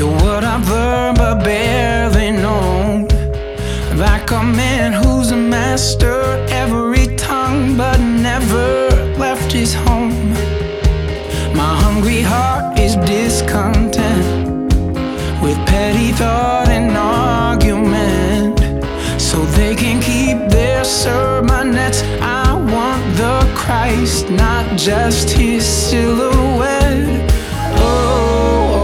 You're what I've learned but barely known. Like a man who's a master, every tongue but never left his home. My hungry heart is discontent with petty thought and argument, so they can keep their sermonettes. I want the Christ, not just his silhouette.